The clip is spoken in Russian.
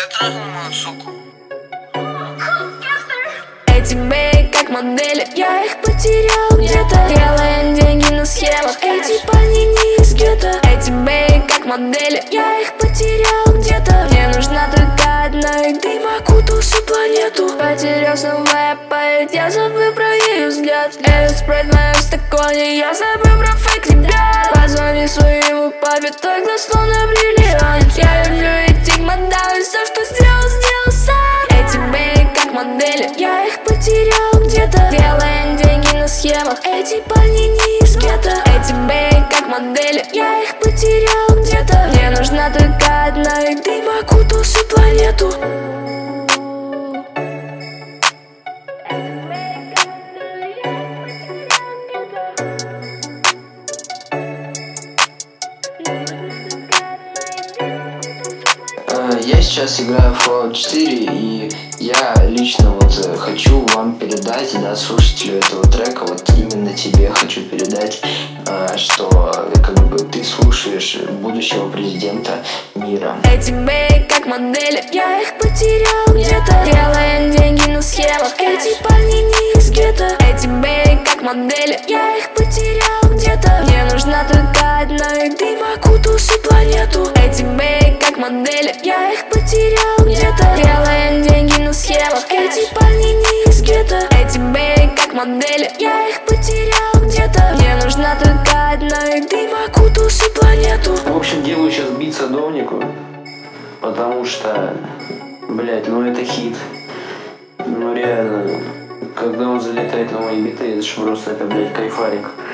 Давай трахнем мою суку. Эти бей как модели, я их потерял где-то. Делаем деньги на схемах, эти парни не из гетто. Эти бей как модели, я их потерял где-то. Мне нужна только одна, и дым окутал всю планету. Потерял снова память, я забыл про ее взгляд. Этот спрайт в моем стакане, я забыл про фейк ребят. Позвони своему папе, тогда словно бриллиант. Я люблю этих модалей, все, что сделал, сделал сам. Эти бей как модели, я их потерял где-то. Делаем деньги на схемах, эти парни не из гетто. Эти бей как модели, я их потерял где-то. Мне нужна только одна, и дым окутал всю планету. Я сейчас играю в Fallout 4, и я лично хочу вам передать, слушателю этого трека, именно тебе хочу передать, что ты слушаешь будущего президента мира. Эти бей как модели, я их потерял где-то. Делаем деньги на схемах, эти парни не из гетто. Эти бей как модели, я их потерял где-то. Мне нужна только одна, и дым окутал всю планету. Эти бей как модели, я их потерял где-то. Делаем деньги на схемах, эти парни не из гетто. Эти бей как модели, я их потерял где-то. Мне нужна только одна, и дым окутал всю планету. В общем, делаю сейчас бит садовнику, потому что, это хит. Реально, когда он залетает на мои биты, это же просто, кайфарик.